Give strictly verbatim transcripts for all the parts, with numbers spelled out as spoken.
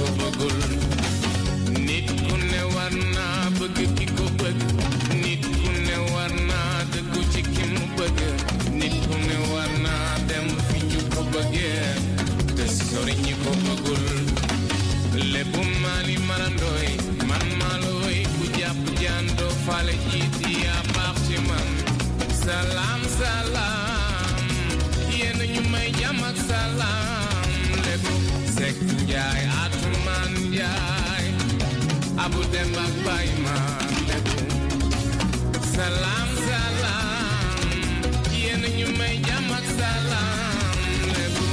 ko bëggul nit ku ne war naa bëgg ki ko bëgg nit ku ne war naa dëggu ci ki mu bëgg nit ku ne war naa dem fi ñu ko bëggee te sori ñi ko bëggul lébu maali marandooy man maalooy ku jàpp jandoo faale jiiti yaa baax ci man salaam salaam yéen ñu may jàmm ak salaam lébu Sekk Njaay Atumaan Njaay Abu Dem ak Baay ma lébu salaam salaam yéen ñu may jàmm ak salaam lébu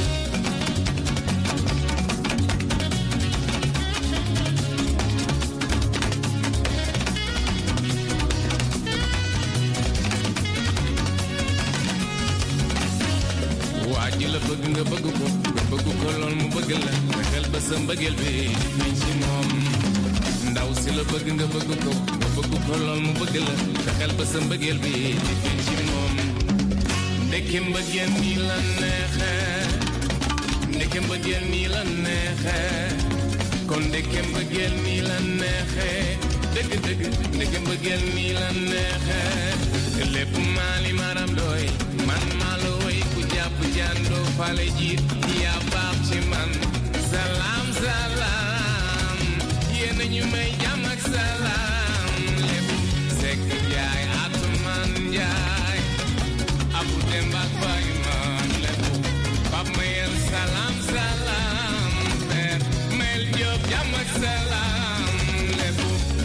waa ji la bëgg nga bëgg ko nga bëgg ko lool mu bëgg la fexeel ba sa mbëggeel bi feeñ ci moom ndaw si la bëgg nga bëgg ko nga bëgg ko lool mu bëgg la fexeel ba sa mbëggeel bi feeñ ci moom ndeke mbëggeel nii la neexe ndeke mbëggeel nii la neexe kon ndeke mbëggeel nii la neexe dëgg dëgg ndeke mbëggeel nii la neexe lépp maali maram doy man maalo way ku jàpp jandoo fale jiit yaa baax ci man salaam salaam yéen ñu may jàmm ak salaam lépp Sekk Njaay Atumaan Njaay Abu Dem ak Baay ma lépp Pap Mayel salaam salaam Père Mayel Jóob jàmm ak salaam lépp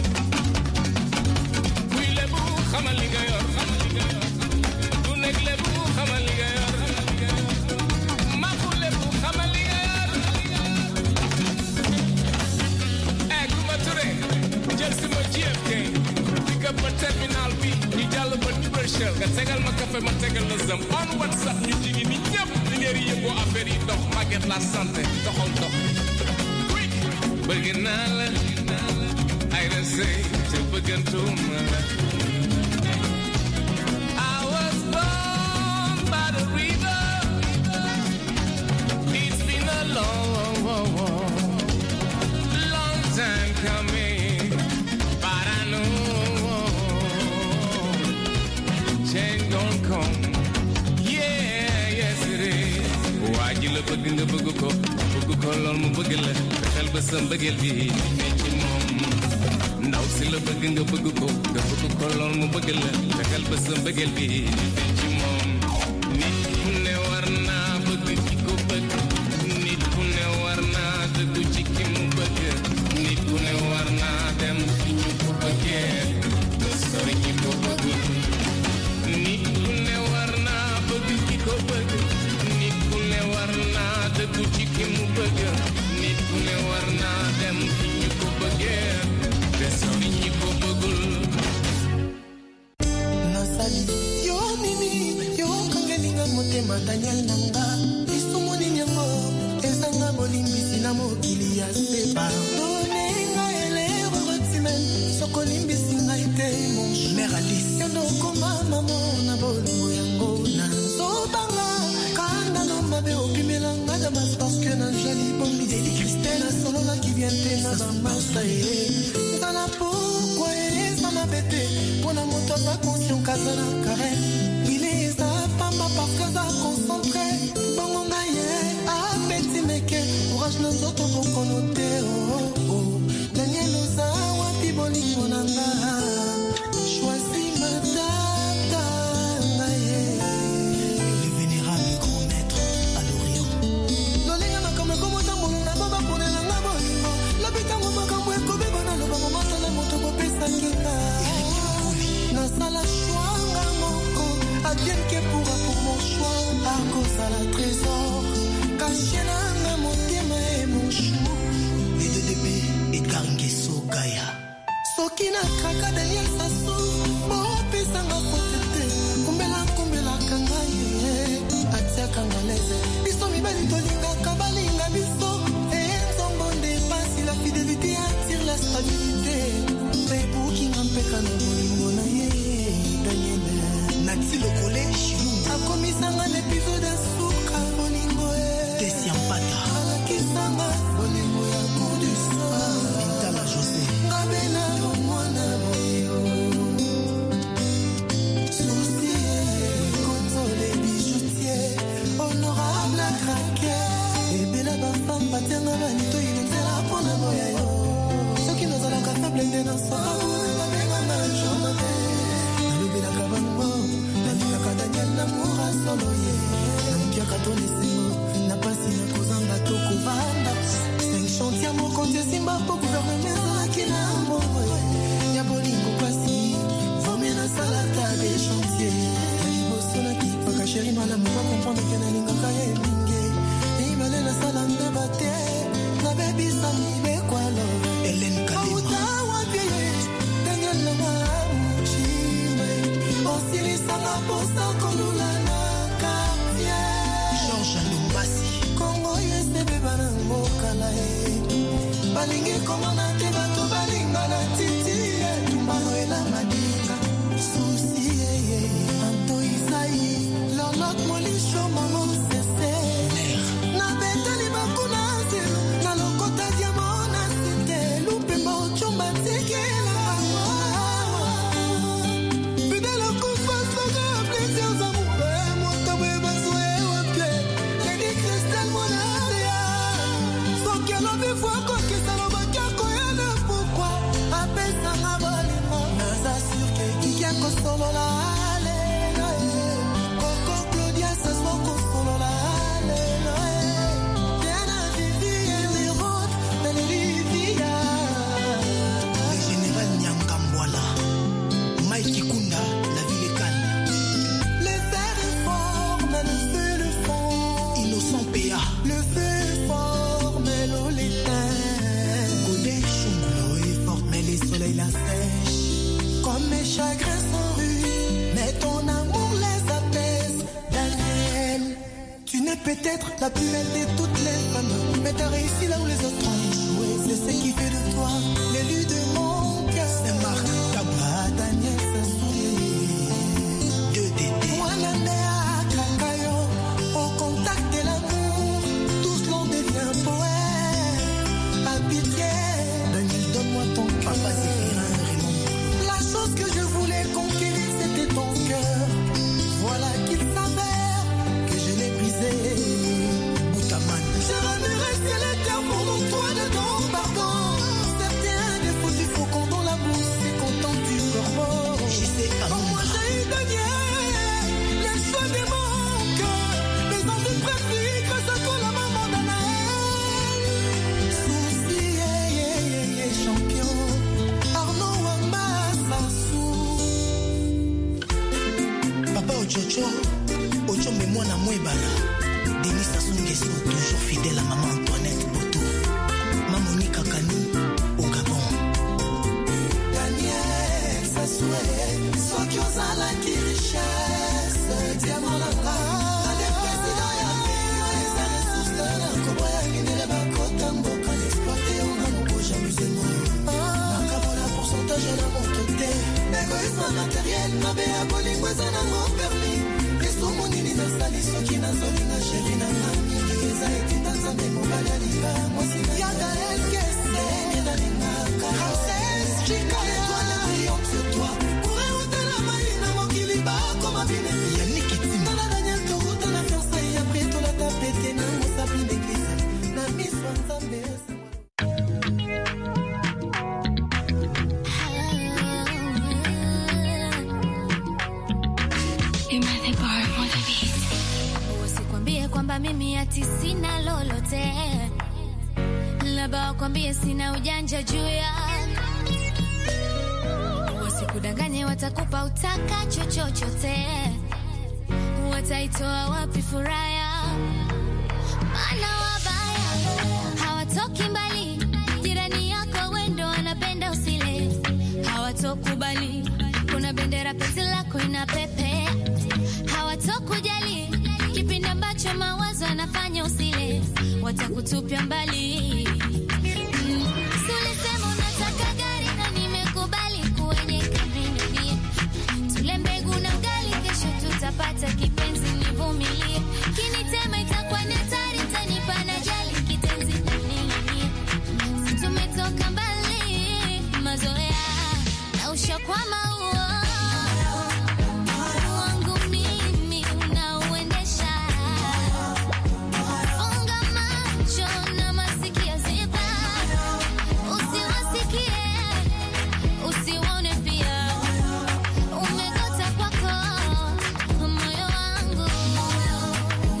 kuy lépp xamal li nga yor du nekk lépp xamal li nga yor maaku lépp xamal li nga yor eh Kumba Touré jël si ma J F K di ko ba terminal bi ñu jàll ba Liberchel nga tegal ma café ma tegal la zam on WhatsApp ñu jigi ni ñëpp di ngeen yëngoo affaire yi dox Maguette la santé doxal dox bëgg naa la ay da sëy te bëggantuma la long, long time coming, but I know change gon' come. Yeah, yes it is. waa ji la bëgg nga bëgg ko bëgg ko lool mu bëgg la fexeel ba sa mbëggeel bi ne ci moom ndaw si la bëgg nga bëgg ko nga bëgg ko lool mu bëgg la fexeel ba sa mbëggeel bi ne ci moom nit ku ne war naa bëgg ki ko bëgg nit ku ne war naa dëggu ci ki mu bëgg nit ku ne war naa dem fi ñu ko bëggee te sori ñi ko bëggul nit ku ne war naa bëgg ki ko bëgg nit ku ne war naa dëggu ci ki mu bëgg nit ku ne war naa dem fi ñu ko bëggee te sori ñi ko bëggul nasali yo mimi yo kangelinga motema Daniel nanga isumuni nyango ezanga bolimbisi na mokili ya sepa donenga elero rotimen sokolimbisi na ite mon mère Alice yondo koma mamo na bolingo yango na zobanga kanda no mabe opimelanga damas parce que na jali bombi de Christelle solo la qui vient te na basta e sana pourquoi ça m'a bête pour la moto pas conscient kazana carré il est ça pamba parce que ça concentré bongo ngaye a petit meke courage nos autres pour connoter oh oh Daniel oza wapi bolingo nanga choisis ma tata ngaye le vénérable grand maître à l'Orient lolinga makambo komo tambolo na baba pone na ngabo lingo labita mo makambo ekobe bana lo baba masala moto ko pesa kinga na sala chwanga moko advienne que pourra pour mon choix à cause à la trésor caché na motema et mon chou et de bébé Edgar Ngeso Gaya Sokina Kaka Daniel Sassou oh pesa nga potete kumbela kumbela kanga ye atia kanga leze biso mibali tolinga kabalinga biso et nzongonde passe la fidélité attire la stabilité mais pour qui ngampeka na bolingo na ye Daniel Nati le collège a commis un épisode suka bolingo e Desiampata ala kisanga bolingo ya cour du pouvoir pour gouverner ça qui n'a pas ya bolingo kwasi former na salata des chantiers ibo sonaki paka chéri mala mo comprendre que na linga kaye minge ni mala na salande bate na baby sami be kwalo Hélène Kalema Daniel Lama Chimbe Osili Sanga Posta Kolula na Cartier Georges Lumbasi Kongo yese bebana mbokala e balingi komana te bato balinga na titi tumbano ela madinga susi ye Anto Isaï Lolot Molisho Mamo Sese na betali bakuna zelo na lokota diamona sete lupe mochomba tekela fidèle confiance na plaisir amour moi tabe bazwe wapie Lady Crystal Monaria so que l'on veut voir que ça va pas koyana pourquoi apesa ngabalimo naza sûr que qui a solo la Coco Claudia ça soit solo la le feu fort, mais l'eau l'éteint. Godet choulo est fort, mais les soleils la sèchent. Comme mes chagrins sont rudes, mais ton amour les apaise. Daniel, tu n'es peut-être la plus belle de toutes les femmes, mais t'as réussi là où les autres ont échoué. C'est ce qui fait de toi l'élu de mon cœur. C'est Marc Taba, Daniel Sassoué. Deux Dédé. Moi, la mère, Kakayo, au contact de l'amour. Poète, à pitié, Daniel, donne-moi ton cœur. Papa, c'est Raymond. La chose que je voulais conquérir, c'était ton cœur. Voilà qu'il s'avère que je l'ai brisé. Boutaman. Je remuerai ciel et terre pour mon toit de ton pardon. Certains défauts du faucon dans la bouche, c'est content du corbeau. Je sais à moi. Moi, j'ai eu Daniel, les choix des manques, les envies pratiques, grâce à toi, la maman d'Anna. Champion Arnaud Wamba Sassou Papa Ochocho Ocho mais moi na mwebala Denis Sassou Nguesso toujours fidèle à maman Antoinette Boto Mamonika Kani au Gabon Daniel Sassou Soki ozala ki richesse Diamant langa Ade président ya Pio Eza ressources na koboya Ginele bakota mboka L'exploiter on a mon beau jalousément je la montre te égoïsme matériel mabe ya bolingo eza nango permis lisumu nini nasali soki nazolinga sheri na nga mingi eza etinda nzambe mobali alinga mwasi yaka elkese nalingaka chika étoile brillante sur toi pourrait otela mai na mokili bakoma binemi yanikiti na Daniel toruta na Versailles après tolata pete na mosapi d'église na miswa nzambe kwamba mimi ati sina lolote labda kwambie sina ujanja juu ya wasikudanganye watakupa utaka chochote wataitoa wapi furaha maana wabaya hawatoki mbali jirani yako wendo anapenda usile hawatokubali kuna bendera penzi lako ina pepe hawatokujali kipindi ambacho mawazo yanafanya usile watakutupia mbali mm. Sulisema unataka gari na nimekubali kwenye kamini tule mbegu na ugali kesho tutapata kipenzi nivumilie kinitema itakuwa ni hatari tanipa na jali kitenzi nini si tumetoka mbali mazoea na ushakwama huo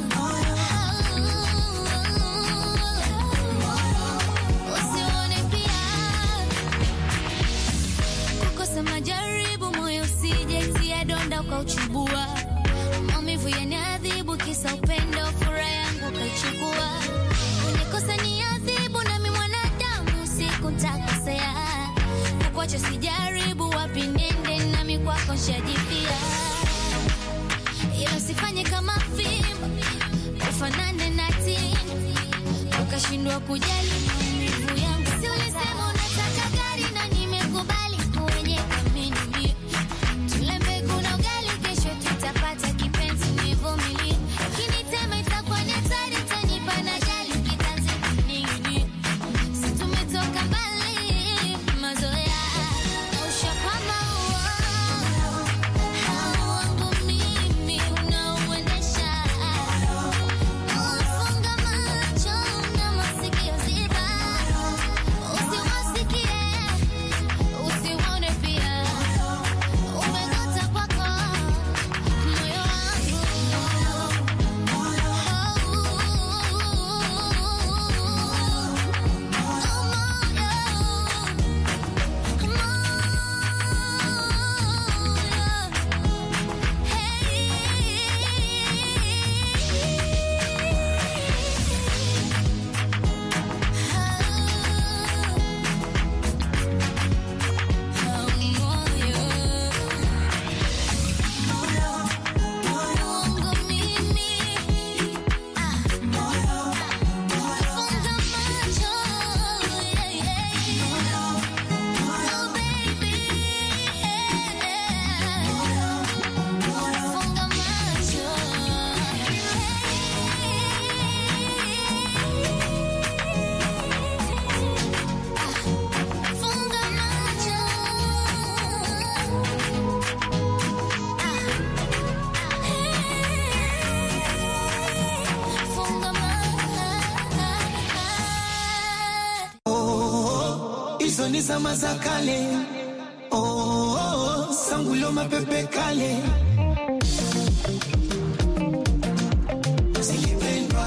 Usione pia nitakosea. Kukuacha sijaribu wapi nende nami kwako nshajifia. Ila usifanye kama film, ufanane na teen, ukashindwa kujali maumivu yangu. Si ulisema unataka gari na nimekubali kwenye kamini. Tule mbegu na ugali kesho tutapata kipenzi nivumilie. Kinitema itakuwa ni hatari tanipa na jali kitanzi nini. Si tumetoka mbali mazoea. Ushapama uo wangu mimi unaoendesha. Ufunga macho na masikio ziba. Usiwasikie, usiwaone pia. Umegota kwako moyo wangu. Hizo ni zama za kale. Oh, oh, oh, sangulo mapepe kale. Silipendwa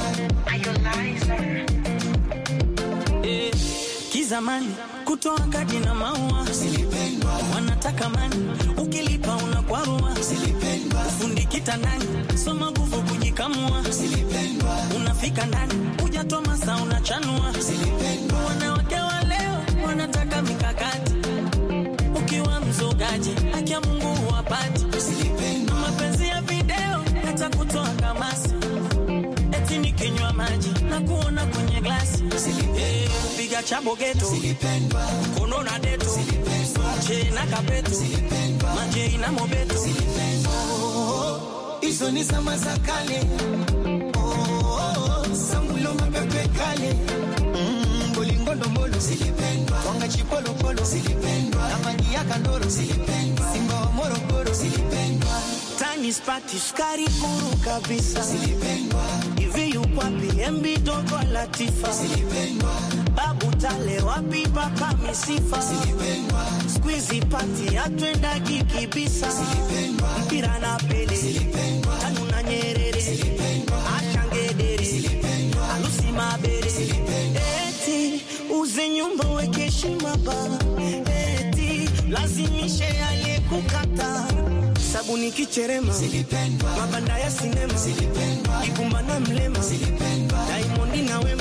eh, kizamani kutoa kadi na maua. Silipendwa Wanataka mani, ukilipa unakwarua. Silipendwa Fundi kitandani, soma nguvu kujikamua. Silipendwa Unafika ndani, hujatoa masaa unachanua. Silipendwa Wanawake wa leo wanataka mikakati. Ukiwa mzogaji, haki ya Mungu wapati. Silipendwa Mapenzi ya video yatakutoa kamasi. Eti nikinywa maji na kuona kwenye glasi. Eh, kupiga chabo geto. Silipendwa Kono na deto. Che na kapeto. Maje ina mobeto. hizo ni zama za kale. Oh, oh, oh, sangulo mapepe kale. Mm, bolingo ndombolo. Silipendwa Wanga chipolo polo. Silipendwa Amani ya kandoro. Silipendwa Simba wa Morogoro. Silipendwa Tani spati skari kuru kabisa. Silipendwa Hivi yupo wapi Embi Dogo Latifa. Silipendwa Babu Tale wapi papa misifa. Silipendwa Squeezy party atwenda kikibisa. Silipendwa Mpira na Pele. Silipendwa Tanu na Nyerere. Silipendwa Achangedere. Silipendwa Alusi Mabere. Silipendwa Eti uze nyumba weke heshima ba. Eti lazimishe aliyekukata. Sabuni kicherema. Silipendwa Mabanda ya sinema. Silipendwa Igumba na Mlema. Silipendwa Diamond na Wema.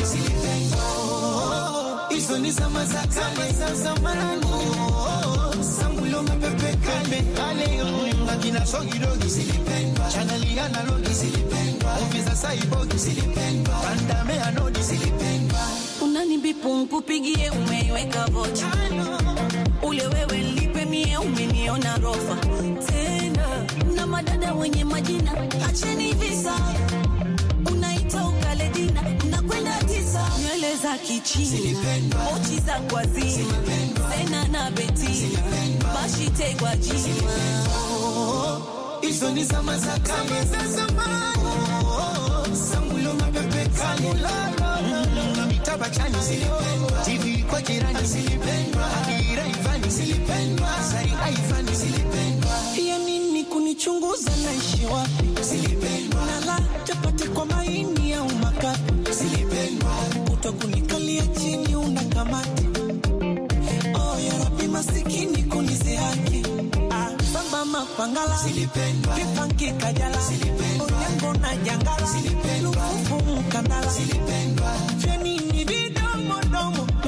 hizo ni zama za kale za zamani. Sangulo mapepe kale kale. Akina sogi dogi. Silipendwa Chaneli analogi. Silipendwa Ofisa saibogi. Silipendwa Pandame anodi. Silipendwa Unanibipu nkupigie umeiweka vocha. Ule wewe lipe mie umeniona rofa. Tena na madada wenye majina acheni visa. Unaita ukale dina unakwenda tisa. Nywele za kichina mochi za kwa zima. Sena na beti bashite kwa jima. hizo ni zama za kale za zamani. Sangulo mapepe kale. Na mitaba chani. Silipendwa T V kwa jirani. Silipendwa Adira Ivani. Silipendwa Sari Aifani. Silipendwa Ya nini kunichunguza naishi wapi. Silipendwa Nala chapati kwa maini ya umakapi. Silipendwa Utakunikalia chini unakamati. Oh ya Rabbi masikini kunize haki. Ah samba mapangala. Silipendwa Kipanki kajala. Silipendwa Onyango na jangala. Silipendwa Lufufu mkandala. Silipendwa Fya nini vidomo domo tutupia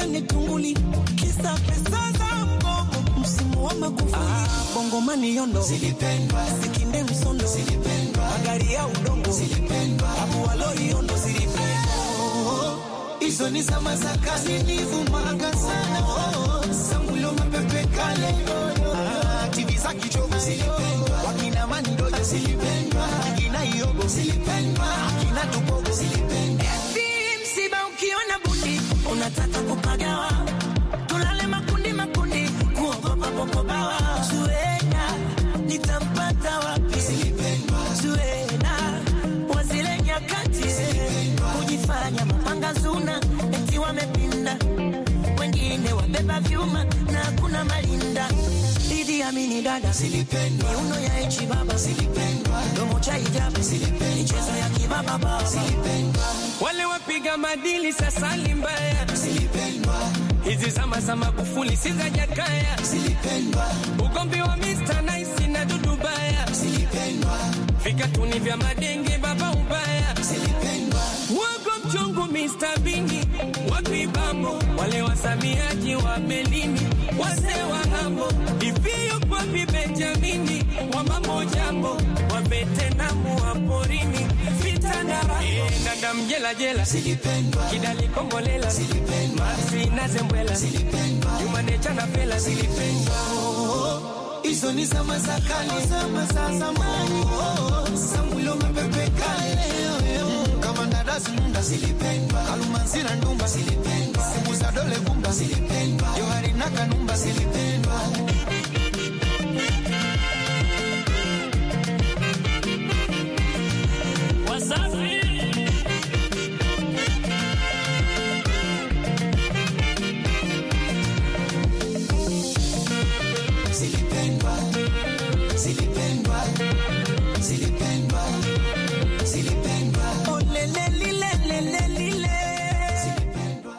tupigane tunguli kisa pesa za mgogo msimu wa magufuli. Ah, bongo mani yondo zilipendwa, sikinde msondo zilipendwa, magari ya udongo zilipendwa, abu waloi yondo zilipendwa. Hizo ni zama za kazi nivumanga sana. Sangulo mapepe kale. Ah, T V za kichogo zilipendwa, wakina mando zilipendwa, wakina iogo zilipendwa, wakina tupogo zilipendwa. Msiba ukiona bundi unataka kupagawa, tulale makundi makundi kuogopa popobawa. Zuena nitampata wapi? Zilipendwa. Zuena wazile nyakati kujifanya mapanga zuna eti wamepinda, wengine wabeba vyuma na kuna malinda. Didi amini dada zilipendwa, miuno ya echi baba zilipendwa, domo cha hijabu zilipendwa, michezo ya kibaba baba zilipendwa. Wale wapiga madili sasa limbaya zilipendwa, hizi zama za Magufuli si za Jakaya zilipendwa, ugombi wa mister Nice na Dudu Baya zilipendwa, vikatuni vya madenge baba ubaya zilipendwa, wago mchungu mister Bini wapi bambo, wale wasamiaji wa melini wase wa hambo, ifio kwa Benjamini wa mambo jambo, wa Vetenamu wa porini vitandara. E, nanda mjela jela zilipendwa, Kidali Kombolela zilipendwa, Marsi na Zembwela zilipendwa, Yumanecha na Fela zilipendwa. Hizo ni zama za kale, zama za zamani. Sangulo mapepe kale. Kama ndadazi nunda zilipendwa, Kalumanzira ndumba zilipendwa, Simuza dole gumba zilipendwa, Johari na Kanumba zilipendwa. Wasafi zilipendwa, zilipendwa, zilipendwa, zilipendwa. Oh lele lile lele lile zilipendwa.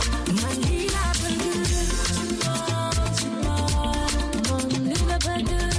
Never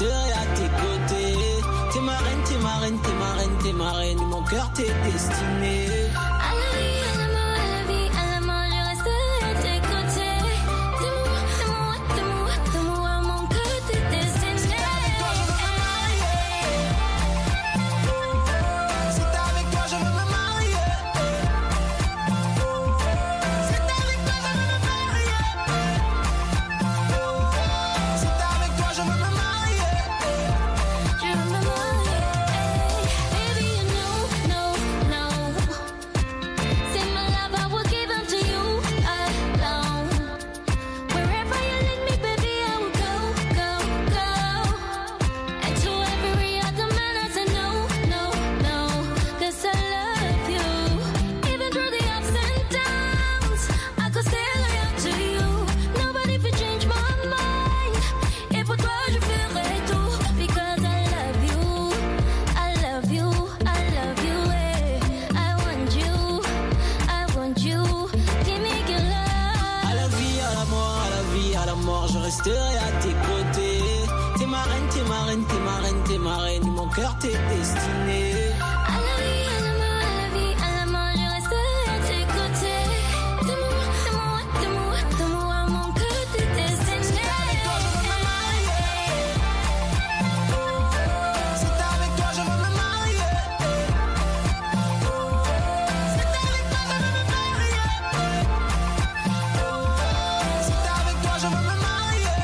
resterai à tes côtés. T'es ma reine, t'es ma reine, t'es ma reine, t'es ma reine. Mon cœur t'est destiné. À la vie, à la mort, à la vie, à la mort, je resterai à tes côtés. T'es moi, t'es moi, t'es moi, t'es moi, mon cœur t'est destiné. Si t'es avec toi, je veux me marier. Si t'es avec toi, je veux me marier. Si t'es avec toi, je veux me marier. Si t'es avec toi, je veux me marier. Je veux me marier. Baby, you know, no, no. Say my love, I will give unto you alone. Wherever you lead me, baby, I will go, go, go. And to every other man, I say no, no, no. 'Cause I love you. Even through the ups and downs, I could stay loyal to you. Nobody could change my mind. Et pour toi, je ferai tout. Because I love you, I love you, I love you, eh. I want you, I want you. Give me your love. À la vie, à la mort, à la vie, à la mort, je resterai à tes côtés. T'es ma reine, t'es ma reine, t'es ma reine, t'es ma reine. Mon cœur t'est destiné. À la vie, à la mort, à la vie, à la mort, je resterai à tes côtés. T'es moi, t'es moi, t'es moi, t'es moi, mon cœur t'est destiné. Si t'es avec toi, je veux me marier. Si t'es avec toi, je veux me marier. Si t'es avec toi, je veux me marier.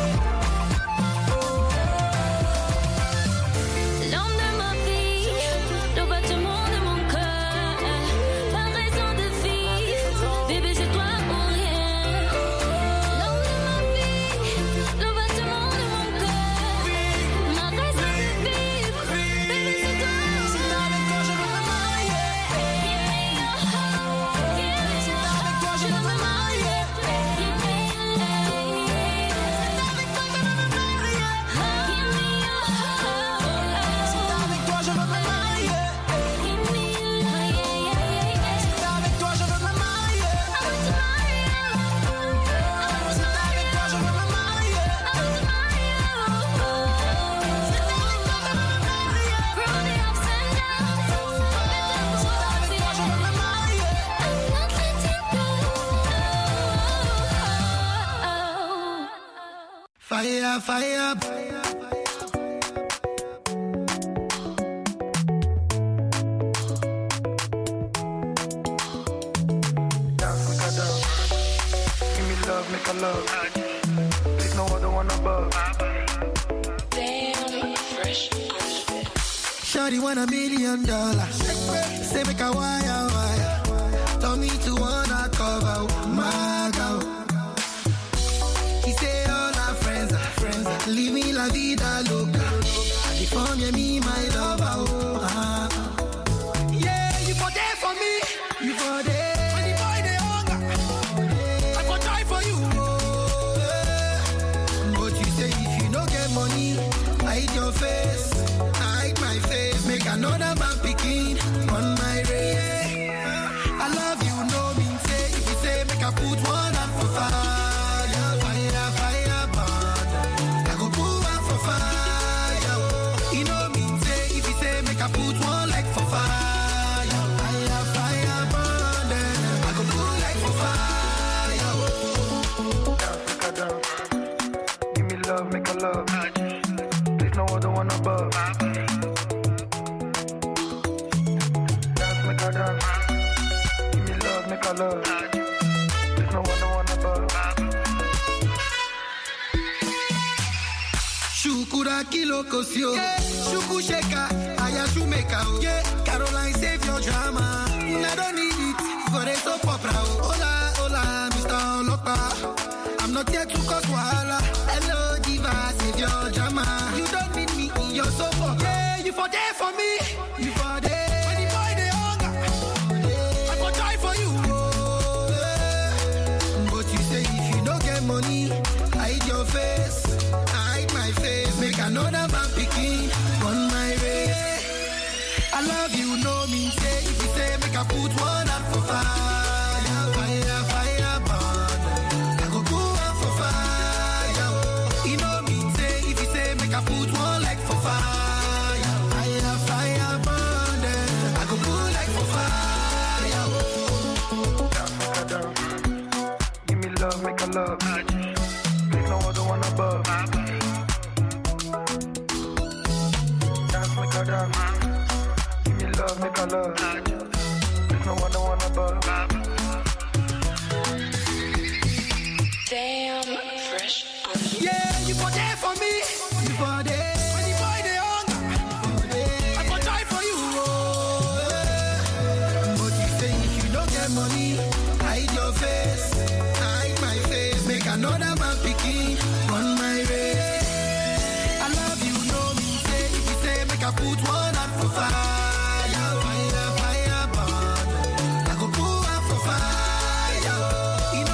L'homme de ma vie, le battement de mon cœur, pas raison de vivre, bébé c'est toi ou rien. L'homme de ma vie, le battement de mon cœur, ma raison de vivre, bébé c'est toi. Si t'es avec toi, je veux me marier. Give me your heart, give me Si your t'es avec toi, je veux me marier. give me your life. Avec toi, je veux me marier. Give me your heart, Si t'es avec toi, je veux me marier. give me your life. Si t'es avec toi, je veux me marier. I want to marry you. Si t'es avec toi, je veux me marier. I want to marry you. Si t'es avec toi, je veux me marier. Through the ups and downs, Si t'es avec toi, je veux me marier. I'm not letting go. Fire, fire. Dance, make a dance. Give me love, make a love. There's no other one above. Shawty want a million dollars. Say make a wire, wire. Tell me to wanna cover my girl. He say all our friends are friends. Leave me la vida loca. If only me, my lover. Oh, ah. Yeah, you for there for me. You for there. When the boy they hunger, I for try for you. Oh, yeah. But you say if you don't get money, hide your face. Hide my face. Make another man picking on my race. I love you, no mean say. If you say make I put one out for fire, fire, fire, burn. I go put one for fire. Oh. You know mean say. If you say make I put one like for fire, fire, fire, burn. I go put like for fire. Oh. Dance, make a dance. Give me love, make a love. There's no other one above. Dance, make a dance. Give me love, make a love. There's no other one above. Shukura kilo kosio, yeah. Shuku sheka, aya shumeka, oh. Yeah. Caroline save your drama. I don't need it for a soap opera. Oh. Hola, hola, Mister Olopa. I'm not here to cause wahala. Hello, diva, save your drama. You don't need me in your soap opera. Yeah, you for there for me. You for there. When the boy they hunger, I for try for you. Oh, yeah. But you say if you don't get money, hide your face. Hide my face. Make another man picking on my race. I love you, no mean say. If you say make I put one out for fire, fire, fire, burn. I go put one for fire. You know mean say. If you say make I put one love. There's no other one above. Dance, make a dance. Give me love, make a love. There's no other one above.